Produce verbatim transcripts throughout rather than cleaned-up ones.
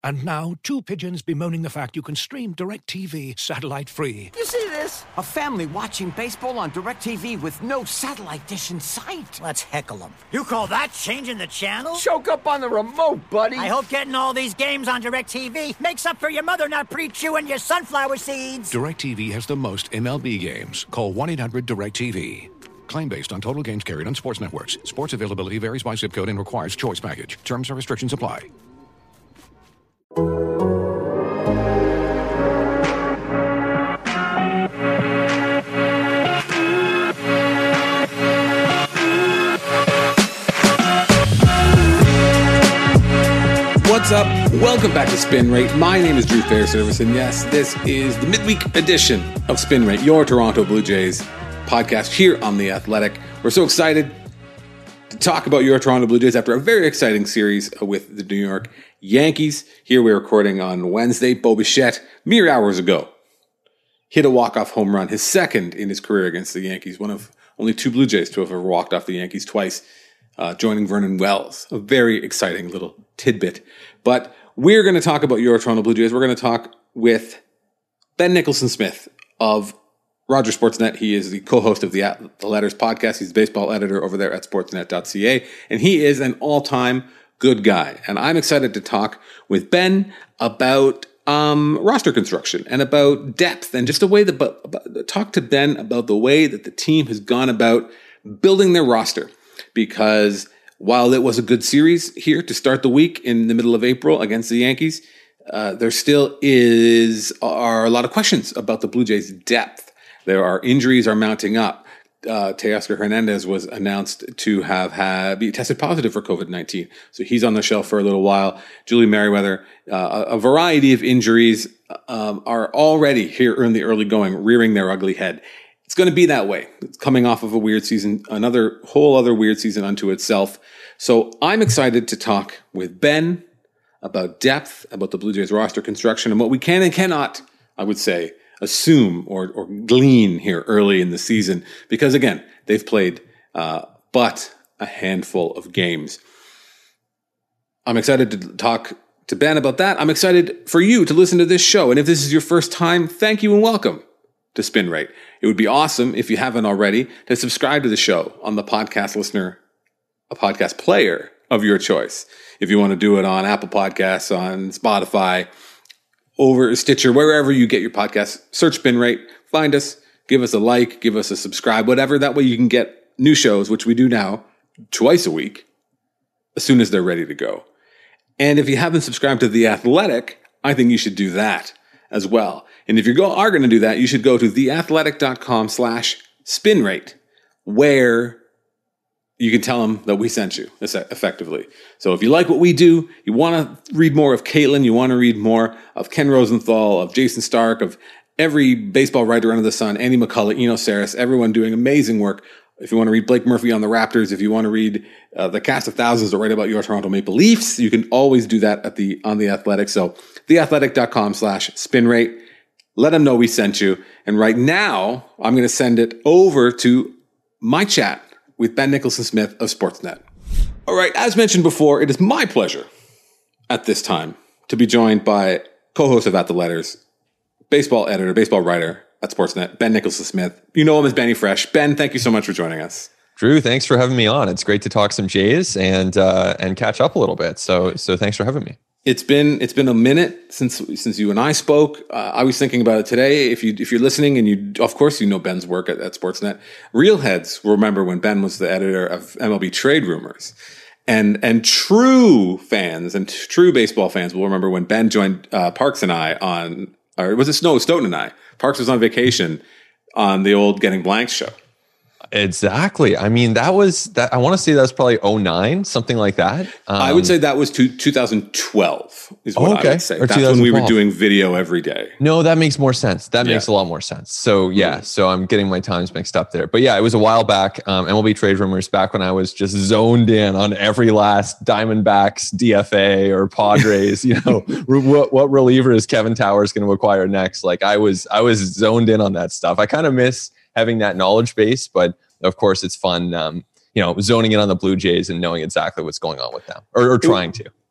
And now, two pigeons bemoaning the fact you can stream DirecTV satellite-free. You see this? A family watching baseball on DirecTV with no satellite dish in sight. Let's heckle them. You call that changing the channel? Choke up on the remote, buddy. I hope getting all these games on DirecTV makes up for your mother not pre-chewing your sunflower seeds. DirecTV has the most M L B games. Call one eight hundred direct T V. Claim based on total games carried on sports networks. Sports availability varies by zip code and requires choice package. Terms and restrictions apply. What's up? Welcome back to Spin Rate. My name is Drew Fairservice, and yes, this is the midweek edition of Spin Rate, your Toronto Blue Jays podcast here on The Athletic. We're so excited to talk about your Toronto Blue Jays after a very exciting series with the New York Yankees. Here we're recording on Wednesday. Bo Bichette, mere hours ago, hit a walk-off home run, his second in his career against the Yankees, one of only two Blue Jays to have ever walked off the Yankees twice, uh, joining Vernon Wells. A very exciting little tidbit. But we're going to talk about your Toronto Blue Jays. We're going to talk with Ben Nicholson-Smith of Rogers Sportsnet. He is the co-host of the, At- the Letters podcast. He's the baseball editor over there at sportsnet dot c a. And he is an all-time good guy. And I'm excited to talk with Ben about um, roster construction and about depth and just a way that, about, about, talk to Ben about the way that the team has gone about building their roster. Because while it was a good series here to start the week in the middle of April against the Yankees, uh, there still is are a lot of questions about the Blue Jays' depth. There are injuries are mounting up. Uh, Teoscar Hernandez was announced to have had, be tested positive for covid nineteen. So he's on the shelf for a little while. Julie Merriweather, uh, a, a variety of injuries um, are already here in the early going, rearing their ugly head. It's going to be that way. It's coming off of a weird season, another whole other weird season unto itself. So I'm excited to talk with Ben about depth, about the Blue Jays roster construction, and what we can and cannot, I would say, assume or, or glean here early in the season. Because again, they've played uh, but a handful of games. I'm excited to talk to Ben about that. I'm excited for you to listen to this show. And if this is your first time, thank you and welcome to Spin Rate. It would be awesome if you haven't already to subscribe to the show on the podcast listener, a podcast player of your choice. If you want to do it on Apple Podcasts, on Spotify, over Stitcher, wherever you get your podcasts, search Spin Rate, find us, give us a like, give us a subscribe, whatever. That way you can get new shows, which we do now twice a week, as soon as they're ready to go. And if you haven't subscribed to The Athletic, I think you should do that as well. And if you go, are going to do that, you should go to theathletic.com slash spin rate, where you can tell them that we sent you effectively. So if you like what we do, you want to read more of Caitlin, you want to read more of Ken Rosenthal, of Jason Stark, of every baseball writer under the sun, Andy McCullough, Eno Saris, everyone doing amazing work. If you want to read Blake Murphy on the Raptors, if you want to read uh, the cast of thousands that write about your Toronto Maple Leafs, you can always do that at the on The Athletic. So theathletic.com slash spin rate. Let them know we sent you. And right now, I'm going to send it over to my chat with Ben Nicholson-Smith of Sportsnet. All right, as mentioned before, it is my pleasure at this time to be joined by co-host of At the Letters, baseball editor, baseball writer at Sportsnet, Ben Nicholson-Smith. You know him as Benny Fresh. Ben, thank you so much for joining us. Drew, thanks for having me on. It's great to talk some Jays and uh, and catch up a little bit. So so thanks for having me. It's been it's been a minute since since you and I spoke. Uh, I was thinking about it today. If you if you're listening, and you of course you know Ben's work at, at Sportsnet, real heads will remember when Ben was the editor of M L B Trade Rumors, and and true fans and t- true baseball fans will remember when Ben joined uh, Parks and I on, or was it Snow Stoughton and I? Parks was on vacation on the old Getting Blanks show. Exactly. I mean, that was that. I want to say that was probably oh nine, something like that. Um, I would say that was to twenty twelve is what okay. I would say. Or That's when we were doing video every day. No, that makes more sense. That Yeah. makes a lot more sense. So yeah, so I'm getting my times mixed up there. But yeah, it was a while back. Um, M L B Trade Rumors, back when I was just zoned in on every last Diamondbacks, D F A, or Padres. You know, what, what reliever is Kevin Towers going to acquire next? Like I was, I was zoned in on that stuff. I kind of miss having that knowledge base, but of course it's fun, um, you know, zoning in on the Blue Jays and knowing exactly what's going on with them, or, or trying to.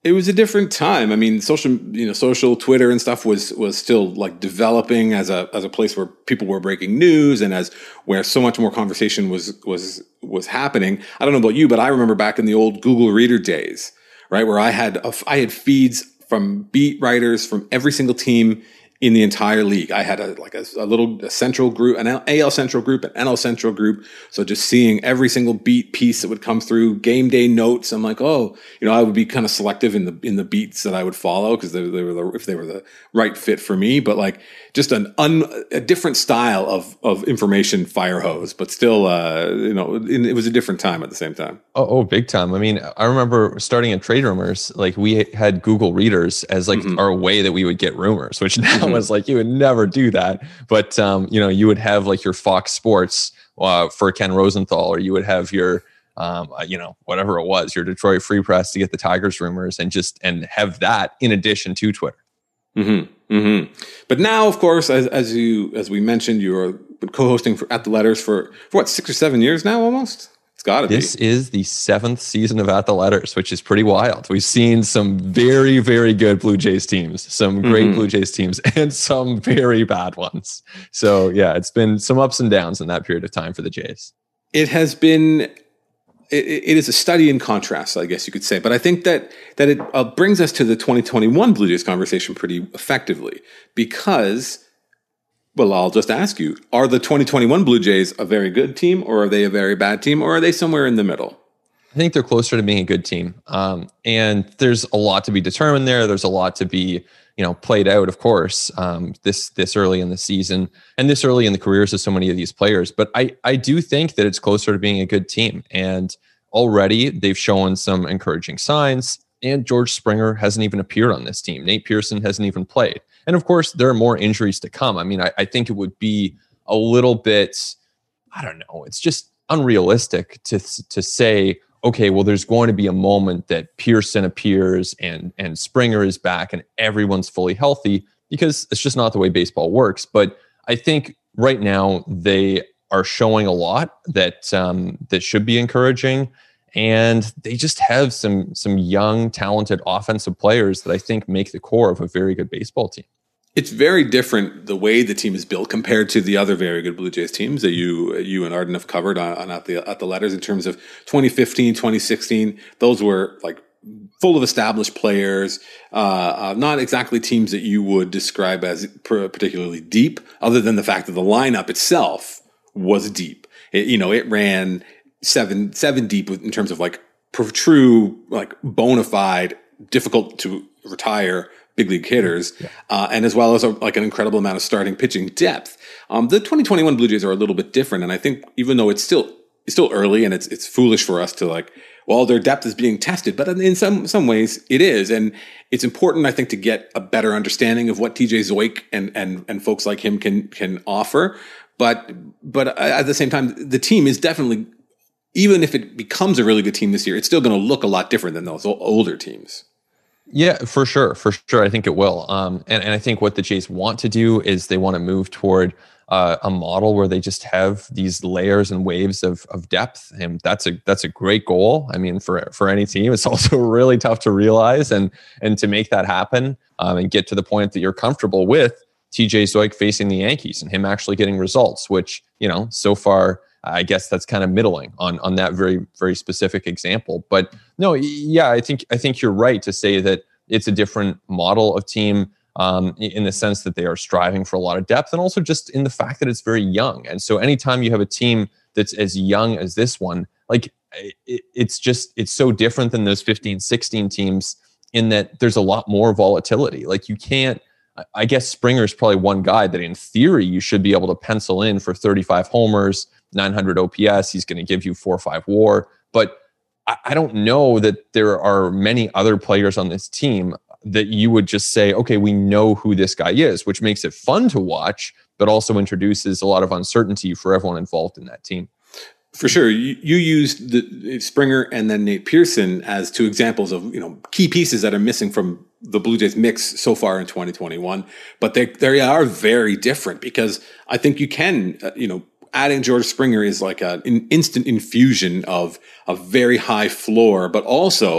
It was a different time. I mean, social, you know, social Twitter and stuff was was still like developing as a as a place where people were breaking news and as where so much more conversation was was was happening. I don't know about you, but I remember back in the old Google Reader days, right, where I had a, I had feeds from beat writers from every single team in the entire league. I had a like a, a little a central group, an A L Central group, an N L Central group. So just seeing every single beat piece that would come through, game day notes. I'm like, oh, you know, I would be kind of selective in the in the beats that I would follow because they, they were the, if they were the right fit for me. But like just an un, a different style of of information fire hose, but still, uh, you know, it, it was a different time at the same time. Oh, oh, big time. I mean, I remember starting at Trade Rumors, like we had Google Readers as like mm-hmm. our way that we would get rumors, which now mm-hmm. was like, you would never do that. But, um, you know, you would have like your Fox Sports uh, for Ken Rosenthal, or you would have your, um, uh, you know, whatever it was, your Detroit Free Press to get the Tigers rumors and just, and have that in addition to Twitter. Mm-hmm. Mm-hmm. But now, of course, as, as you, as we mentioned, you're co-hosting for At the Letters for, for what, six or seven years now almost? It's got to be. This is the seventh season of At the Letters, which is pretty wild. We've seen some very, very good Blue Jays teams, some great mm-hmm. Blue Jays teams, and some very bad ones. So, yeah, it's been some ups and downs in that period of time for the Jays. It has been... It, it is a study in contrast, I guess you could say. But I think that that it uh, brings us to the twenty twenty-one Blue Jays conversation pretty effectively because, well, I'll just ask you, are the twenty twenty-one Blue Jays a very good team or are they a very bad team or are they somewhere in the middle? I think they're closer to being a good team. Um, and there's a lot to be determined there. There's a lot to be, you know, played out, of course, um, this this early in the season and this early in the careers of so many of these players. But I, I do think that it's closer to being a good team. And already they've shown some encouraging signs. And George Springer hasn't even appeared on this team. Nate Pearson hasn't even played. And of course, there are more injuries to come. I mean, I, I think it would be a little bit, I don't know, it's just unrealistic to to say, okay, well, there's going to be a moment that Pearson appears and and Springer is back and everyone's fully healthy, because it's just not the way baseball works. But I think right now they are showing a lot that um, that should be encouraging, and they just have some some young, talented offensive players that I think make the core of a very good baseball team. It's very different the way the team is built compared to the other very good Blue Jays teams that you you and Arden have covered on, on at the at the Letters in terms of twenty fifteen, twenty sixteen. Those were like full of established players, uh, uh, not exactly teams that you would describe as particularly deep, other than the fact that the lineup itself was deep. It, you know, it ran seven seven deep in terms of like true, like bona fide, difficult to retire big league hitters, yeah. uh, and as well as a, like an incredible amount of starting pitching depth. Um, the twenty twenty-one Blue Jays are a little bit different, and I think even though it's still it's still early and it's it's foolish for us to like, well, their depth is being tested, but in some some ways it is, and it's important, I think, to get a better understanding of what T J Zeuch and and and folks like him can can offer. But but at the same time, the team is definitely, even if it becomes a really good team this year, it's still going to look a lot different than those older teams. Yeah, for sure. For sure. I think it will. Um, and, and I think what the Jays want to do is they want to move toward uh, a model where they just have these layers and waves of, of depth. And that's a, that's a great goal. I mean, for, for any team, it's also really tough to realize and, and to make that happen um, and get to the point that you're comfortable with T J Zeuch facing the Yankees and him actually getting results, which, you know, so far, I guess that's kind of middling on, on that very, very specific example. But no, yeah, I think I think you're right to say that it's a different model of team um, in the sense that they are striving for a lot of depth, and also just in the fact that it's very young. And so anytime you have a team that's as young as this one, like it, it's just, it's so different than those fifteen, sixteen teams in that there's a lot more volatility. Like you can't, I guess Springer's probably one guy that in theory you should be able to pencil in for thirty-five homers, nine hundred O P S. He's going to give you four or five WAR. But I, I don't know that there are many other players on this team that you would just say, okay, we know who this guy is, which makes it fun to watch, but also introduces a lot of uncertainty for everyone involved in that team. For sure. You, you used the Springer and then Nate Pearson as two examples of, you know, key pieces that are missing from the Blue Jays mix so far in twenty twenty-one. But they, they are very different because I think you can, uh, you know, adding George Springer is like a, an instant infusion of a very high floor, but also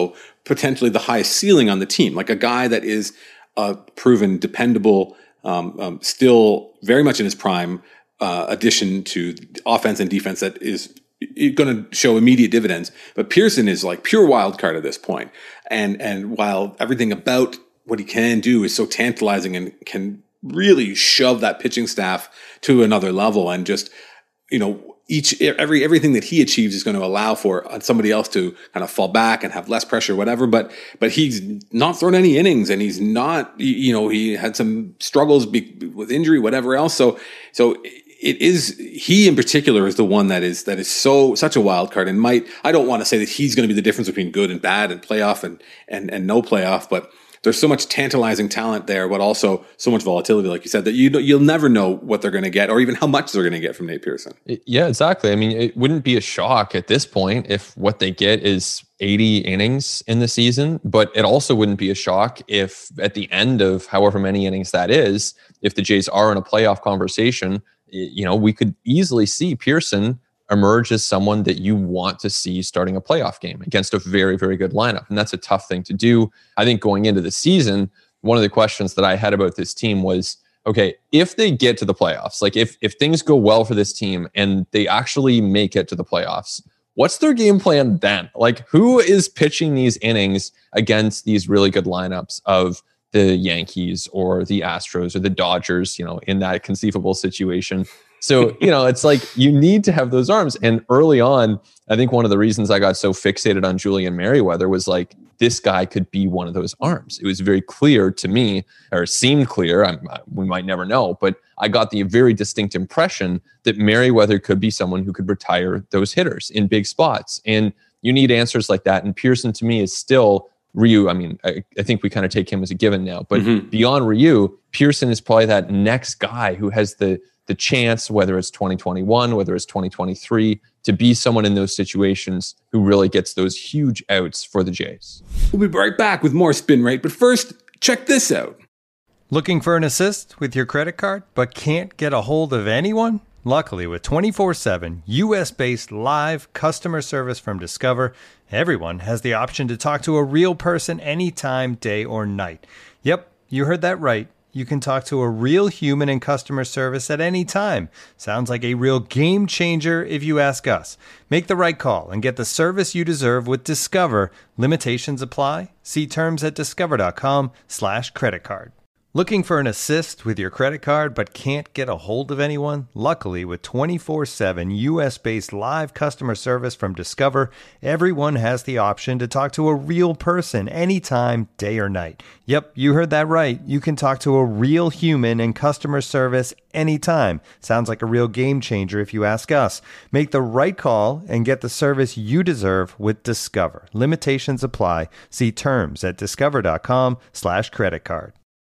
potentially the highest ceiling on the team, like a guy that is a proven, dependable, um, um, still very much in his prime, uh, addition to offense and defense that is going to show immediate dividends. But Pearson is like pure wild card at this point. And, and while everything about what he can do is so tantalizing and can really shove that pitching staff to another level, and just, you know, each, every, everything that he achieves is going to allow for somebody else to kind of fall back and have less pressure, whatever. But, but he's not thrown any innings, and he's not, you know, he had some struggles be, with injury, whatever else. So, so it is, he in particular is the one that is, that is so, such a wild card, and might, I don't want to say that he's going to be the difference between good and bad and playoff and, and, and no playoff, but there's so much tantalizing talent there, but also so much volatility, like you said, that you you'll never know what they're going to get, or even how much they're going to get from Nate Pearson. Yeah, exactly. I mean, it wouldn't be a shock at this point if what they get is eighty innings in the season, but it also wouldn't be a shock if at the end of however many innings that is, if the Jays are in a playoff conversation, you know, we could easily see Pearson emerge as someone that you want to see starting a playoff game against a very, very good lineup. And that's a tough thing to do. I think going into the season, one of the questions that I had about this team was, okay, if they get to the playoffs, like if, if things go well for this team and they actually make it to the playoffs, what's their game plan then? Like, who is pitching these innings against these really good lineups of the Yankees or the Astros or the Dodgers, you know, in that conceivable situation? So, you know, it's like you need to have those arms. And early on, I think one of the reasons I got so fixated on Julian Merryweather was like, this guy could be one of those arms. It was very clear to me, or seemed clear, I'm, we might never know, but I got the very distinct impression that Merryweather could be someone who could retire those hitters in big spots. And you need answers like that. And Pearson, to me, is still Ryu. I mean, I, I think we kind of take him as a given now, but mm-hmm. beyond Ryu, Pearson is probably that next guy who has the the chance, whether it's twenty twenty-one, whether it's twenty twenty-three, to be someone in those situations who really gets those huge outs for the Jays. We'll be right back with more Spin Rate, but first, check this out. Looking for an assist with your credit card, but can't get a hold of anyone? Luckily, with twenty-four seven U S-based live customer service from Discover, everyone has the option to talk to a real person anytime, day or night. Yep, you heard that right. You can talk to a real human in customer service at any time. Sounds like a real game changer if you ask us. Make the right call and get the service you deserve with Discover. Limitations apply. See terms at discover.com slash credit card. Looking for an assist with your credit card but can't get a hold of anyone? Luckily, with twenty-four seven U S-based live customer service from Discover, everyone has the option to talk to a real person anytime, day or night. Yep, you heard that right. You can talk to a real human in customer service anytime. Sounds like a real game changer if you ask us. Make the right call and get the service you deserve with Discover. Limitations apply. See terms at discover.com slash credit card.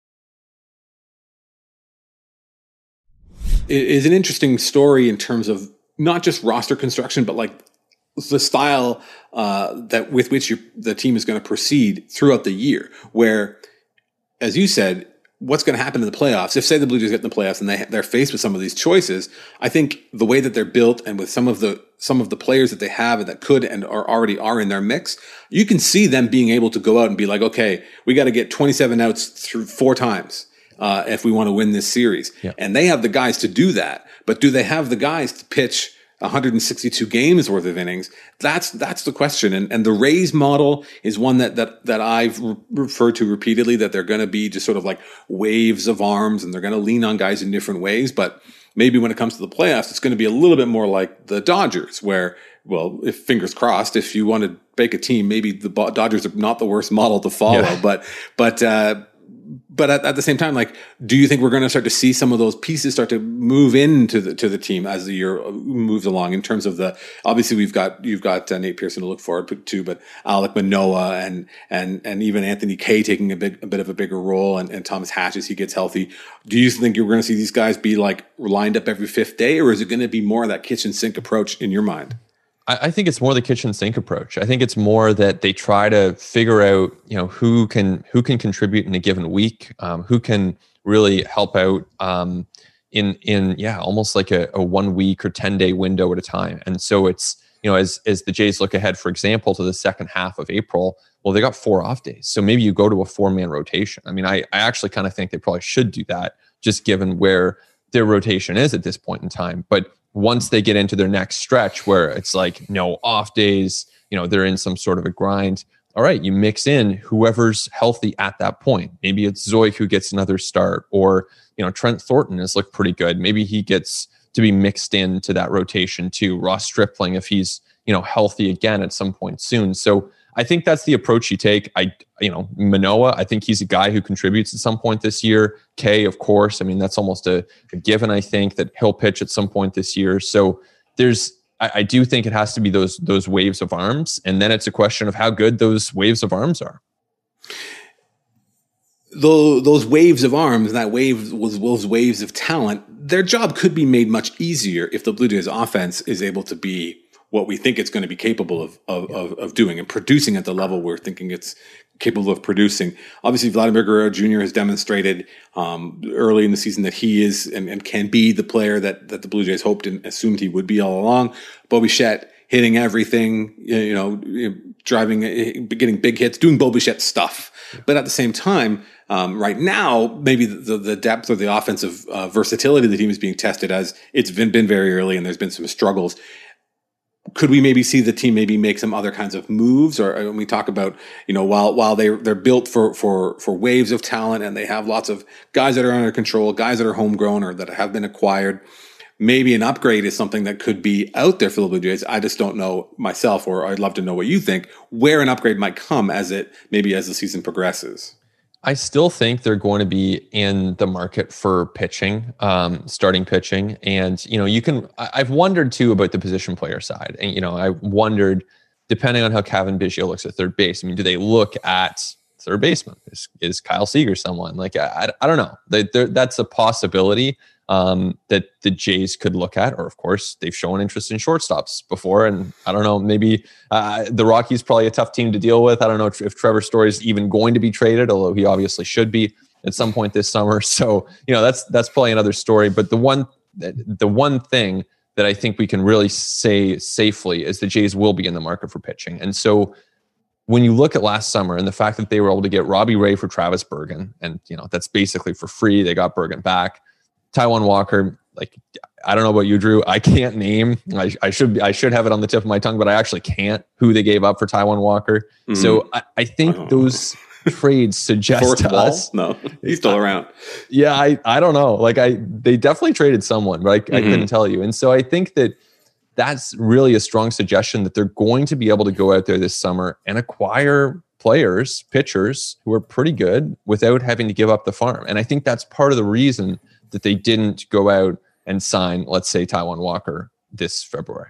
It is an interesting story in terms of not just roster construction, but like the style uh, that with which you, the team is going to proceed throughout the year. Where, as you said, what's going to happen in the playoffs? If say the Blue Jays get in the playoffs and they they're faced with some of these choices, I think the way that they're built and with some of the some of the players that they have and that could and are already are in their mix, you can see them being able to go out and be like, okay, we got to get twenty-seven outs through four times. Uh, if we want to win this series. Yeah. And they have the guys to do that. But do they have the guys to pitch one hundred sixty-two games worth of innings? That's, that's the question. And, and the Rays model is one that, that, that I've re- referred to repeatedly, that they're going to be just sort of like waves of arms and they're going to lean on guys in different ways. But maybe when it comes to the playoffs, it's going to be a little bit more like the Dodgers, where, well, if fingers crossed, if you want to bake a team, maybe the Dodgers are not the worst model to follow, yeah. but, but, uh, But at, at the same time, like, do you think we're going to start to see some of those pieces start to move into the to the team as the year moves along? In terms of the, obviously we've got you've got uh, Nate Pearson to look forward to, but Alek Manoah and and and even Anthony Kay taking a bit a bit of a bigger role, and, and Thomas Hatch as he gets healthy. Do you think you're going to see these guys be like lined up every fifth day, or is it going to be more of that kitchen sink approach in your mind? I think it's more the kitchen sink approach. I think it's more that they try to figure out, you know, who can who can contribute in a given week, um, who can really help out um, in in yeah, almost like a, a one week or ten day window at a time. And so it's, you know, as as the Jays look ahead, for example, to the second half of April, Well, they got four off days. So maybe you go to a four-man rotation. I mean, I, I actually kind of think they probably should do that, just given where their rotation is at this point in time. But once they get into their next stretch where it's like no off days, you know, they're in some sort of a grind. All right, you mix in whoever's healthy at that point. Maybe it's Zoik who gets another start, or, you know, Trent Thornton has looked pretty good. Maybe he gets to be mixed into that rotation too. Ross Stripling, if he's, you know, healthy again at some point soon. So I think that's the approach you take. I, you know, Manoah, I think he's a guy who contributes at some point this year. Kay, of course. I mean, that's almost a, a given, I think, that he'll pitch at some point this year. So there's, I, I do think it has to be those, those waves of arms. And then it's a question of how good those waves of arms are. Though those waves of arms, that wave was those waves of talent, their job could be made much easier if the Blue Jays offense is able to be what we think it's going to be capable of, of, of, of doing and producing at the level we're thinking it's capable of producing. Obviously, Vladimir Guerrero Junior has demonstrated um, early in the season that he is and, and can be the player that, that the Blue Jays hoped and assumed he would be all along. Bo Bichette hitting everything, you know, driving, getting big hits, doing Bo Bichette stuff. But at the same time, um, right now, maybe the, the depth or the offensive uh, versatility of the team is being tested as it's been, been very early and there's been some struggles. Could we maybe see the team maybe make some other kinds of moves? Or when we talk about, you know, while while they they're built for for for waves of talent and they have lots of guys that are under control, guys that are homegrown or that have been acquired, maybe an upgrade is something that could be out there for the Blue Jays. I just don't know myself, or I'd love to know what you think, where an upgrade might come as it maybe as the season progresses. I still think they're going to be in the market for pitching, um, starting pitching. And, you know, you can, I, I've wondered too about the position player side. And, you know, I wondered, depending on how Cavan Biggio looks at third base, I mean, do they look at third baseman? Is, is Kyle Seager someone? Like, I, I don't know. They, that's a possibility um, that the Jays could look at. Or, of course, they've shown interest in shortstops before. And I don't know, maybe uh, the Rockies probably a tough team to deal with. I don't know if, if Trevor Story is even going to be traded, although he obviously should be at some point this summer. So, you know, that's that's probably another story. But the one the one thing that I think we can really say safely is the Jays will be in the market for pitching. And so when you look at last summer and the fact that they were able to get Robbie Ray for Travis Bergen, and, you know, that's basically for free. They got Bergen back. Taijuan Walker, like, I don't know about you, Drew. I can't name. I, I should be, I should have it on the tip of my tongue, but I actually can't. Who they gave up for Taijuan Walker. Mm-hmm. So I, I think I those trades suggest to ball? us. No, he's still around. Yeah, I I don't know. Like I, they definitely traded someone, but I, mm-hmm. I couldn't tell you. And so I think that that's really a strong suggestion that they're going to be able to go out there this summer and acquire players, pitchers who are pretty good without having to give up the farm. And I think that's part of the reason that they didn't go out and sign, let's say, Taijuan Walker this February.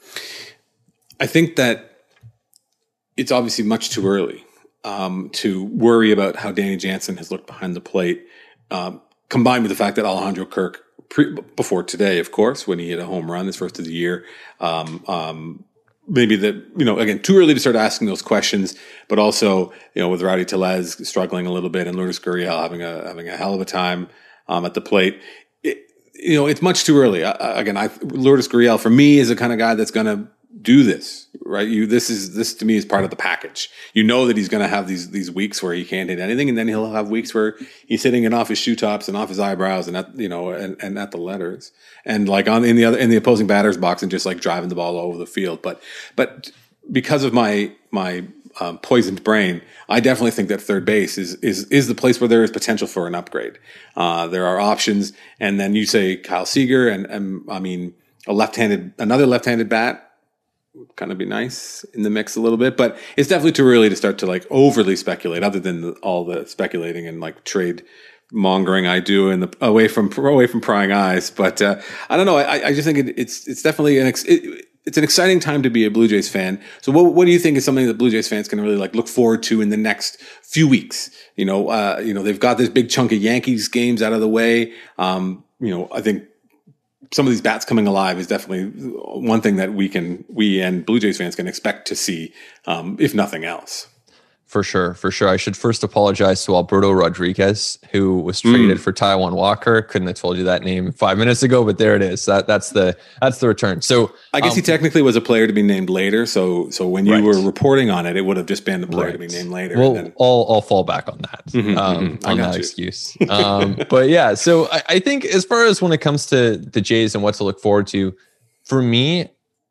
I think that it's obviously much too early um, to worry about how Danny Jansen has looked behind the plate, um, combined with the fact that Alejandro Kirk, pre- before today, of course, when he hit a home run, his first of the year, um, um, maybe that, you know, again, too early to start asking those questions, but also, you know, with Rowdy Tellez struggling a little bit and Lourdes Gurriel having a, having a hell of a time um, at the plate. It, you know, it's much too early. I, again, I, Lourdes Gurriel for me is the kind of guy that's going to do this, right? You, this is, this to me is part of the package. You know that he's going to have these, these weeks where he can't hit anything. And then he'll have weeks where he's hitting it off his shoe tops and off his eyebrows and at, you know, and, and at the letters and like on, in the other, in the opposing batter's box and just like driving the ball all over the field. But, but because of my, my, um, poisoned brain, I definitely think that third base is, is, is the place where there is potential for an upgrade. Uh, there are options. And then you say Kyle Seager and, and I mean, a left-handed, another left-handed bat would kind of be nice in the mix a little bit, but it's definitely too early to start to like overly speculate other than the, all the speculating and like trade mongering I do in the away from, away from prying eyes. But, uh, I don't know. I, I just think it, it's, it's definitely an, ex, it, it's an exciting time to be a Blue Jays fan. So what, what do you think is something that Blue Jays fans can really like look forward to in the next few weeks? You know, uh, you know, they've got this big chunk of Yankees games out of the way. Um, you know, I think some of these bats coming alive is definitely one thing that we can, we and Blue Jays fans can expect to see, um, if nothing else. For sure, for sure. I should first apologize to Alberto Rodriguez, who was traded mm. for Taijuan Walker. Couldn't have told you that name five minutes ago, but there it is. That that's the that's the return. So I guess um, he technically was a player to be named later. So so when you right. were reporting on it, it would have just been the player right. to be named later. Well, then... I'll I'll fall back on that mm-hmm, um, mm-hmm. on that you. excuse. um, but yeah, so I, I think as far as when it comes to the Jays and what to look forward to, for me.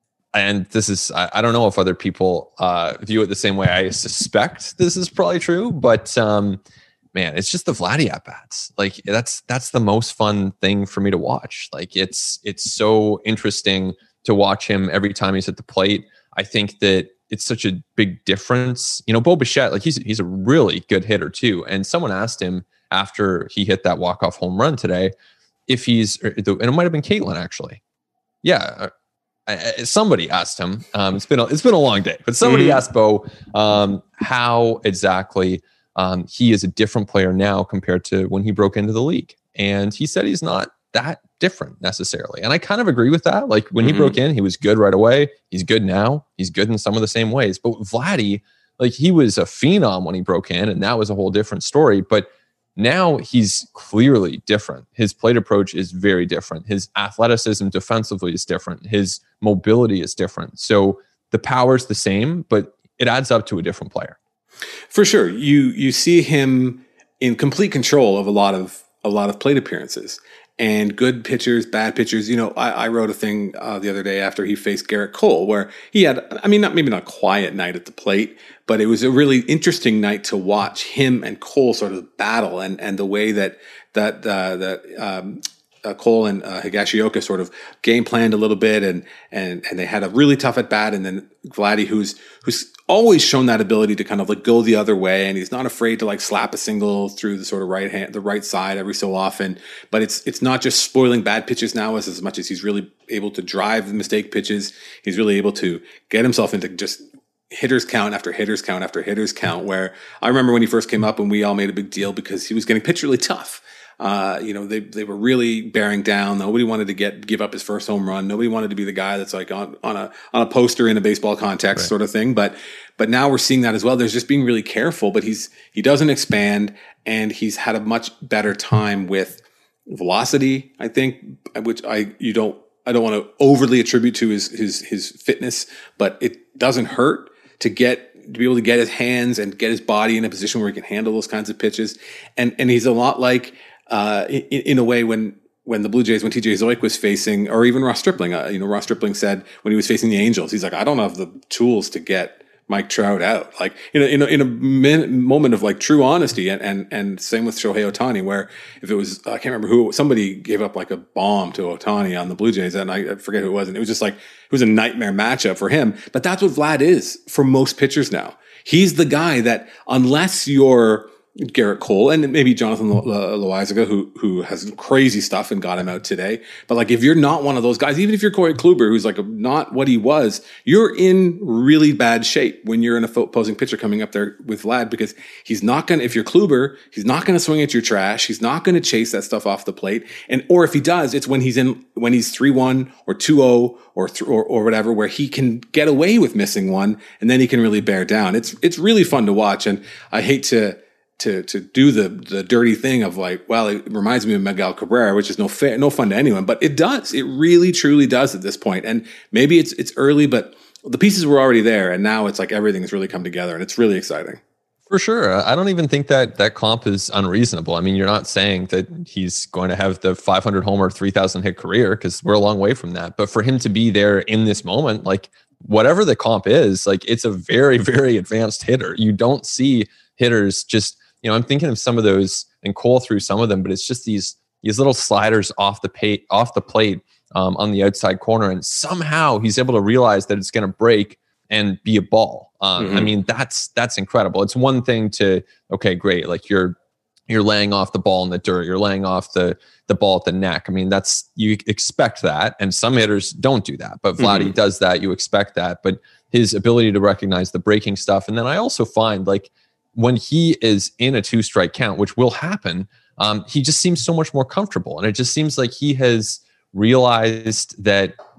And this is, I don't know if other people uh, view it the same way. I suspect this is probably true, but um, man, it's just the Vladdy at-bats. Like that's, that's the most fun thing for me to watch. Like it's, it's so interesting to watch him every time he's at the plate. I think that it's such a big difference. You know, Bo Bichette, like he's, he's a really good hitter too. And someone asked him after he hit that walk-off home run today, if he's, and it might've been Caitlin actually. Yeah. I, somebody asked him. Um, it's been a, it's been a long day, but somebody mm-hmm. asked Bo um, how exactly um, he is a different player now compared to when he broke into the league, and he said he's not that different necessarily. And I kind of agree with that. Like when mm-hmm. he broke in, he was good right away. He's good now. He's good in some of the same ways. But Vladdy, like he was a phenom when he broke in, and that was a whole different story. But now he's clearly different. His plate approach is very different. His athleticism defensively is different. His mobility is different. So the power's the same, but it adds up to a different player. For sure. You you see him in complete control of a lot of a lot of plate appearances. And good pitchers, bad pitchers. You know, I, I wrote a thing uh, the other day after he faced Garrett Cole, where he had, I mean, not maybe not a quiet night at the plate, but it was a really interesting night to watch him and Cole sort of battle, and and the way that that uh, that um, uh, Cole and uh, Higashioka sort of game planned a little bit, and and and they had a really tough at bat, and then Vladdy, who's who's always shown that ability to kind of like go the other way, and he's not afraid to like slap a single through the sort of right hand, the right side every so often. But it's it's not just spoiling bad pitches now as, as much as he's really able to drive the mistake pitches. He's really able to get himself into just hitters count after hitters count after hitters count, where I remember when he first came up and we all made a big deal because he was getting pitched really tough. Uh, you know, they, they were really bearing down. Nobody wanted to get, give up his first home run. Nobody wanted to be the guy that's like on, on a, on a poster in a baseball context right. sort of thing. But, but now we're seeing that as well. There's just being really careful, but he's, he doesn't expand, and he's had a much better time with velocity, I think, which I, you don't, I don't want to overly attribute to his, his, his fitness, but it doesn't hurt to get, to be able to get his hands and get his body in a position where he can handle those kinds of pitches. And, and he's a lot like, Uh, in, in a way, when when the Blue Jays, when T J Zoik was facing, or even Ross Stripling, uh, you know, Ross Stripling said when he was facing the Angels, he's like, I don't have the tools to get Mike Trout out. Like in a, in a, in a min, moment of like true honesty, and, and and same with Shohei Ohtani, where if it was, I can't remember who, somebody gave up like a bomb to Ohtani on the Blue Jays, and I, I forget who it was, and it was just like, it was a nightmare matchup for him. But that's what Vlad is for most pitchers now. He's the guy that, unless you're Garrett Cole and maybe Jonathan Lo- Loaizaga, who who has crazy stuff and got him out today. But like, if you're not one of those guys, even if you're Corey Kluber, who's like a, not what he was, you're in really bad shape when you're an opposing pitcher coming up there with Vlad, because he's not going to, if you're Kluber, he's not going to swing at your trash. He's not going to chase that stuff off the plate. And, or if he does, it's when he's in, when he's three one or two oh or, th- or, or whatever, where he can get away with missing one, and then he can really bear down. It's, it's really fun to watch. And I hate to, to, to do the, the dirty thing of like, well, it reminds me of Miguel Cabrera, which is no fair, no fun to anyone, but it does. It really, truly does at this point. And maybe it's, it's early, but the pieces were already there. And now it's like everything's really come together, and it's really exciting. For sure. I don't even think that that comp is unreasonable. I mean, you're not saying that he's going to have the five hundred homer, three thousand hit career, because we're a long way from that. But for him to be there in this moment, like whatever the comp is, like it's a very, very advanced hitter. You don't see hitters just, you know, I'm thinking of some of those, and Cole threw some of them, but it's just these these little sliders off the pay, off the plate um, on the outside corner, and somehow he's able to realize that it's going to break and be a ball. Um, mm-hmm. I mean, that's that's incredible. It's one thing to, okay, great, like you're you're laying off the ball in the dirt, you're laying off the the ball at the neck. I mean, that's, you expect that, and some hitters don't do that, but Vladdy mm-hmm. does that. You expect that, but his ability to recognize the breaking stuff, and then I also find like, when he is in a two strike count, which will happen, um, he just seems so much more comfortable. And it just seems like he has realized that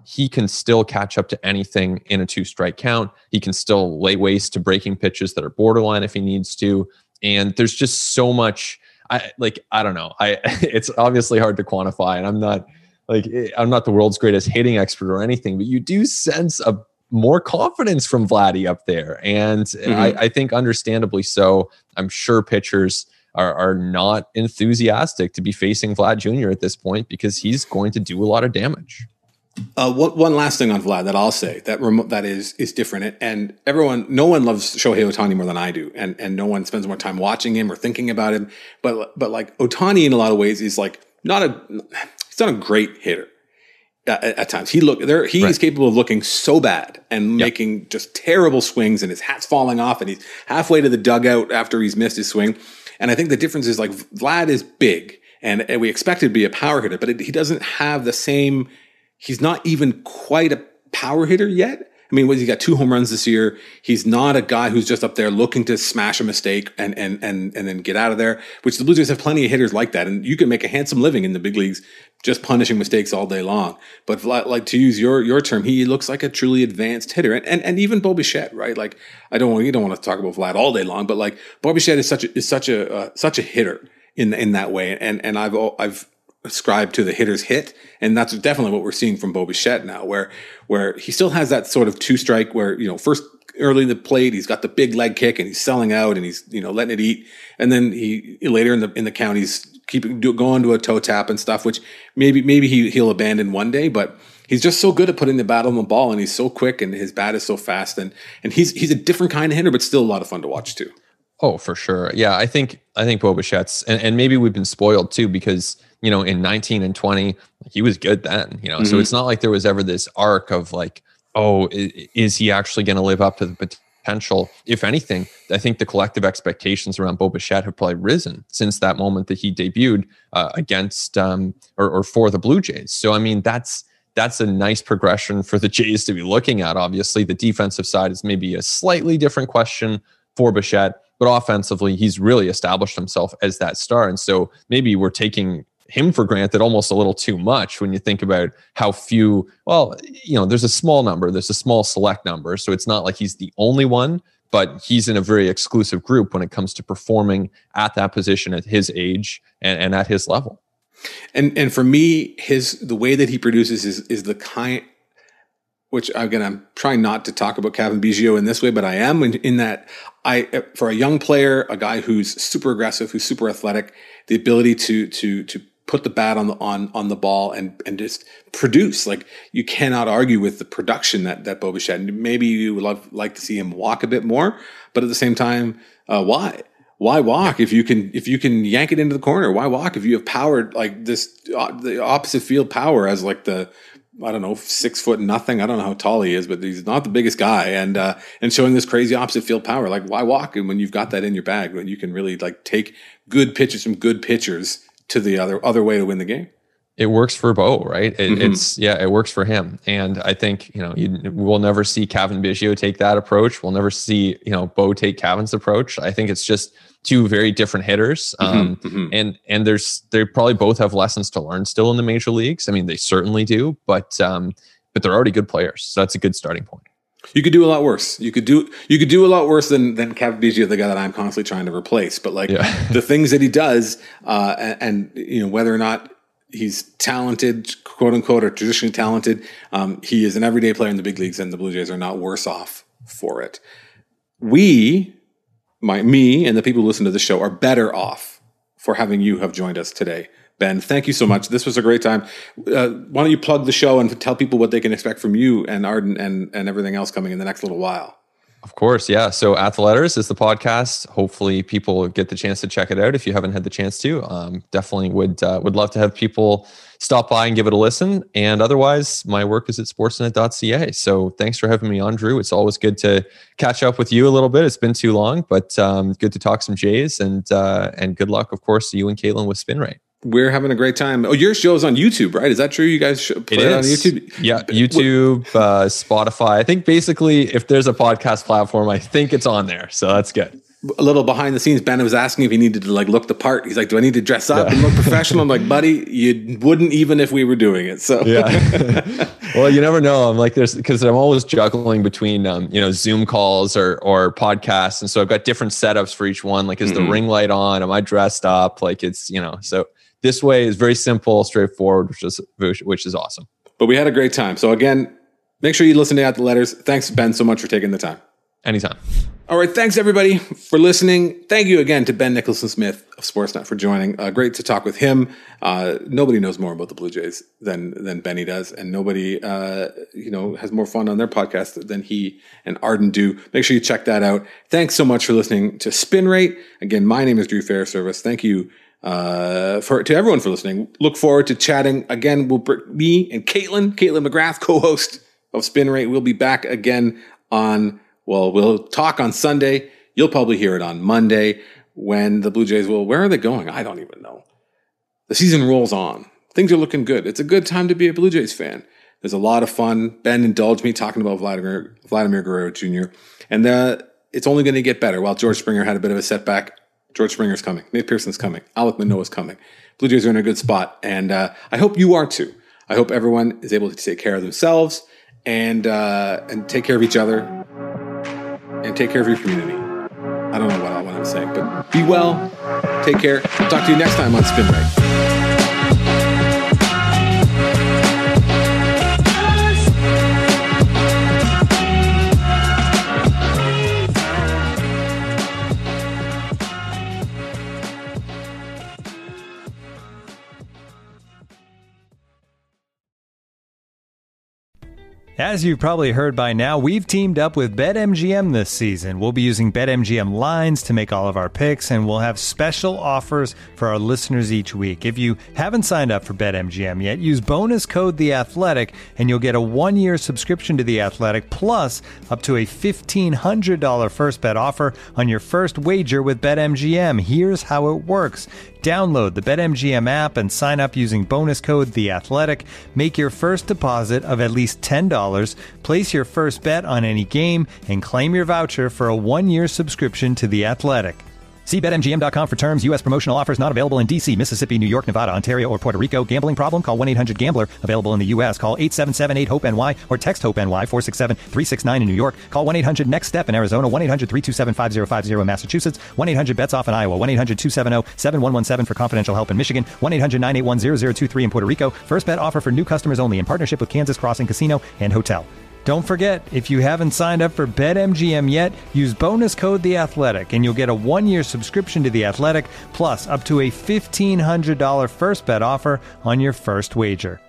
he can still catch up to anything in a two strike count. He can still lay waste to breaking pitches that are borderline if he needs to. And there's just so much, I like, I don't know. I, it's obviously hard to quantify, and I'm not like, I'm not the world's greatest hitting expert or anything, but you do sense a more confidence from Vladdy up there. And mm-hmm. I, I think understandably so. I'm sure pitchers are, are not enthusiastic to be facing Vlad Junior at this point because he's going to do a lot of damage. Uh, what, one last thing on Vlad that I'll say that remo- that is is different, and everyone, no one loves Shohei Ohtani more than I do, and and no one spends more time watching him or thinking about him. But but like Ohtani in a lot of ways is like not a he's not a great hitter. At, at times he look there he right. is capable of looking so bad and making yep. just terrible swings, and his hat's falling off, and he's halfway to the dugout after he's missed his swing. And I think the difference is like Vlad is big, and, and we expect him to be a power hitter, but it, he doesn't have the same. He's not even quite a power hitter yet. I mean, what, he got two home runs this year. He's not a guy who's just up there looking to smash a mistake and and and and then get out of there, which the Blue Jays have plenty of hitters like that. And you can make a handsome living in the big leagues just punishing mistakes all day long. But like, to use your your term, he looks like a truly advanced hitter. And and, and even Bo Bichette, right? Like, I don't want you don't want to talk about Vlad all day long, but like Bo Bichette is such a, is such a uh, such a hitter in in that way. And and I've I've ascribed to the hitter's hit, and that's definitely what we're seeing from Bo Bichette now, where where he still has that sort of two strike where, you know, first early in the plate he's got the big leg kick and he's selling out and he's, you know, letting it eat, and then he later in the in the count he's keeping going to a toe tap and stuff, which maybe maybe he he'll abandon one day, but he's just so good at putting the bat on the ball, and he's so quick, and his bat is so fast, and and he's he's a different kind of hitter, but still a lot of fun to watch too. Oh, for sure. Yeah, I think I think Bo Bichette's, and, and maybe we've been spoiled too because, you know, in nineteen and twenty, he was good then, you know, mm-hmm. so it's not like there was ever this arc of like, oh, is, is he actually going to live up to the potential? If anything, I think the collective expectations around Bo Bichette have probably risen since that moment that he debuted uh, against um, or, or for the Blue Jays. So, I mean, that's that's a nice progression for the Jays to be looking at. Obviously, the defensive side is maybe a slightly different question for Bichette, but offensively, he's really established himself as that star. And so maybe we're taking him for granted almost a little too much when you think about how few, well, you know, there's a small number, there's a small select number. So it's not like he's the only one, but he's in a very exclusive group when it comes to performing at that position at his age and, and at his level. And and for me, his the way that he produces is is the kind, which again, I'm trying not to talk about Cavan Biggio in this way, but I am in, in that I, for a young player, a guy who's super aggressive, who's super athletic, the ability to to to put the bat on the on on the ball and and just produce. Like, you cannot argue with the production that that Bo Bichette. And maybe you would love like to see him walk a bit more, but at the same time, uh, why? Why walk if you can if you can yank it into the corner? Why walk if you have power like this, uh, the opposite field power as like the, I don't know, six foot nothing. I don't know how tall he is, but he's not the biggest guy, and uh, and showing this crazy opposite field power. Like, why walk? And when you've got that in your bag, when you can really like take good pitches from good pitchers to the other other way to win the game. It works for Bo, right? It, Mm-hmm. It's yeah, it works for him. And I think, you know, you, we'll never see Cavan Biggio take that approach. We'll never see, you know, Bo take Cavan's approach. I think it's just two very different hitters. Um, mm-hmm. And and there's they probably both have lessons to learn still in the major leagues. I mean, they certainly do, but um, but they're already good players. So that's a good starting point. You could do a lot worse. You could do you could do a lot worse than than Cavan Biggio, the guy that I'm constantly trying to replace. But like yeah. the things that he does, uh, and, and you know, whether or not he's talented, quote unquote, or traditionally talented, um, he is an everyday player in the big leagues, and the Blue Jays are not worse off for it. We, my me, and the people who listen to the show are better off for having you have joined us today. Ben, thank you so much. This was a great time. Uh, why don't you plug the show and tell people what they can expect from you and Arden and, and everything else coming in the next little while? Of course, yeah. So At the Letters is the podcast. Hopefully people get the chance to check it out if you haven't had the chance to. Um, definitely would uh, would love to have people stop by and give it a listen. And otherwise, my work is at sportsnet dot c a. So thanks for having me on, Drew. It's always good to catch up with you a little bit. It's been too long, but um, good to talk some Jays. And, uh, and good luck, of course, to you and Caitlin with Spin Rate. We're having a great time. Oh, your show's on YouTube, right? Is that true? You guys play it, it on YouTube? Yeah, YouTube, uh, Spotify. I think basically if there's a podcast platform, I think it's on there. So that's good. a little behind the scenes, Ben was asking if he needed to like look the part. He's like, do I need to dress up yeah. and look professional? I'm like, buddy, you wouldn't even if we were doing it. So yeah. Well, you never know. I'm like, there's because I'm always juggling between, um, you know, Zoom calls or, or podcasts. And so I've got different setups for each one. Like, is mm-hmm. the ring light on? Am I dressed up? Like it's, you know, so this way is very simple, straightforward, which is, which is awesome. But we had a great time. So again, make sure you listen to At the Letters. Thanks, Ben, so much for taking the time. Anytime. All right. Thanks, everybody, for listening. Thank you again to Ben Nicholson-Smith of Sportsnet for joining. Uh, great to talk with him. Uh, nobody knows more about the Blue Jays than than Benny does, and nobody uh, you know has more fun on their podcast than he and Arden do. Make sure you check that out. Thanks so much for listening to Spin Rate. Again, my name is Drew Fairservice. Thank you uh, for to everyone for listening. Look forward to chatting again. We'll bring me and Caitlin, Caitlin McGrath, co-host of Spin Rate. We'll be back again on. Well, we'll talk on Sunday. You'll probably hear it on Monday when the Blue Jays will. Where are they going? I don't even know. The season rolls on. Things are looking good. It's a good time to be a Blue Jays fan. There's a lot of fun. Ben indulged me talking about Vladimir Vladimir Guerrero Junior And uh, it's only going to get better. While George Springer had a bit of a setback, George Springer's coming. Nate Pearson's coming. Alek Manoah's coming. Blue Jays are in a good spot. And uh, I hope you are too. I hope everyone is able to take care of themselves and uh, and take care of each other. And take care of your community. I don't know what, what I'm saying, but be well. Take care. I'll talk to you next time on Spin Rate. As you've probably heard by now, we've teamed up with BetMGM this season. We'll be using BetMGM lines to make all of our picks, and we'll have special offers for our listeners each week. If you haven't signed up for BetMGM yet, use bonus code The Athletic, and you'll get a one-year subscription to The Athletic, plus up to a fifteen hundred dollars first bet offer on your first wager with BetMGM. Here's how it works. Download the BetMGM app and sign up using bonus code The Athletic. Make your first deposit of at least ten dollars. Place your first bet on any game and claim your voucher for a one-year subscription to The Athletic. See Bet M G M dot com for terms. U S promotional offers not available in D C, Mississippi, New York, Nevada, Ontario, or Puerto Rico. Gambling problem? Call one eight hundred gambler. Available in the U S. Call eight seven seven eight hope N Y or text HOPE-NY four six seven three six nine in New York. Call one eight hundred next step in Arizona. one eight hundred three two seven five zero five zero in Massachusetts. one eight hundred bets off in Iowa. one eight hundred two seven zero seven one one seven for confidential help in Michigan. one eight hundred nine eight one zero zero two three in Puerto Rico. First bet offer for new customers only in partnership with Kansas Crossing Casino and Hotel. Don't forget, if you haven't signed up for BetMGM yet, use bonus code The Athletic, and you'll get a one-year subscription to The Athletic, plus up to a fifteen hundred dollars first bet offer on your first wager.